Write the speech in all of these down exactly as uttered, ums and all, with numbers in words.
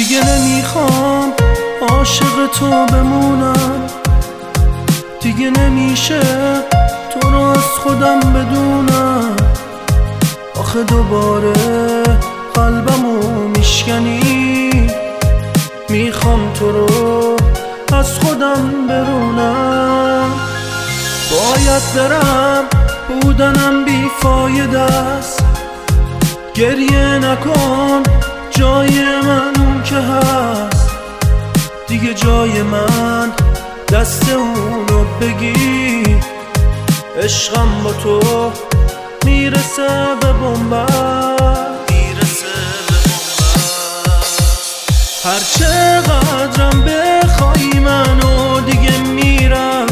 دیگه نمیخوام عاشق تو بمونم، دیگه نمیشه تو رو از خودم بدونم. آخه دوباره قلبمو میشکنی، میخوام تو رو از خودم برونم. باید برم بودنم بیفایده است، گریه نکن جای من اون که هست. دیگه جای من دست اونو بگی، عشقم با تو میرسه به بنبست، میرسه به بنبست. هر چقدرم بخوای منو دیگه میرم،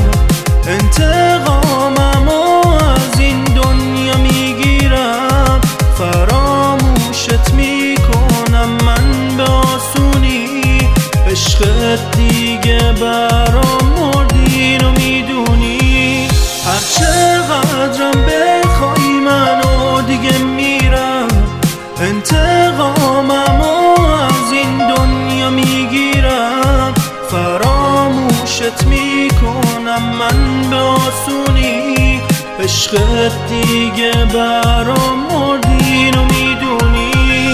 انتقاممو از این دنیا میگیرم. فراموشت میکنم من به آسونی، عشقت دیگه برام مردین و میدونی. هر چقدرم بخوای منو دیگه میرم، انتقاممو از این دنیا میگیرم. فراموشت میکنم من به آسونی، عشقت دیگه برام مردین و میدونی.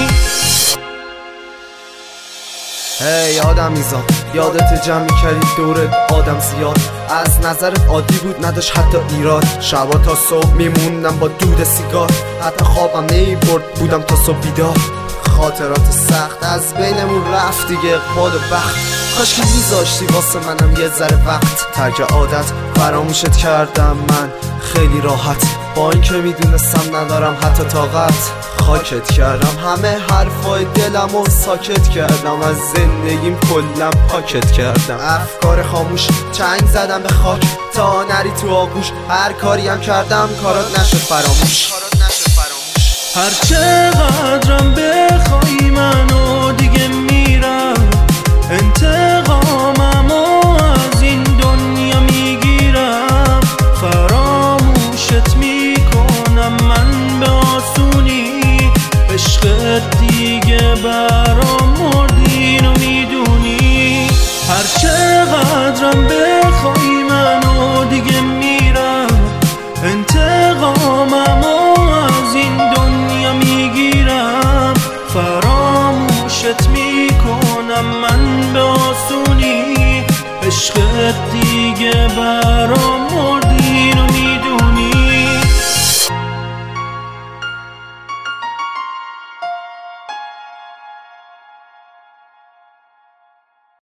هی hey, آدم میزان یادت جمع میکردی دورت آدم زیاد، از نظرت عادی بود نداشت حتی ایراد. شبا تا صبح میموندم با دود سیگار، حتی خوابم نیبرد بودم تا صبح بیدار. خاطرات سخت از بینمون رفت دیگه، اقبال و بخت. کاش که میذاشتی واسه منم یه ذره وقت. ترک عادت فراموشت کردم من خیلی راحت، با این که میدونستم ندارم حتی طاقت. خاکت کردم همه حرفای دلم و ساکت کردم، از زندگیم کلم پاکت کردم. افکار خاموش چنگ زدم به خاک تا نری تو آغوش. هر کاریم کردم کارات نشد فراموش. هر چقدرم بخوای منو دیگه میرم، انتقاممو از این دنیا میگیرم. فراموشت میکنم من به آسونی، عشقت دیگه برام مردین و میدونی. هر چقدرم بخوای منو دیگه میرم، انتقاممو از این دنیا میگیرم. فراموشت میکنم من به آسونی، عشقت دیگه برام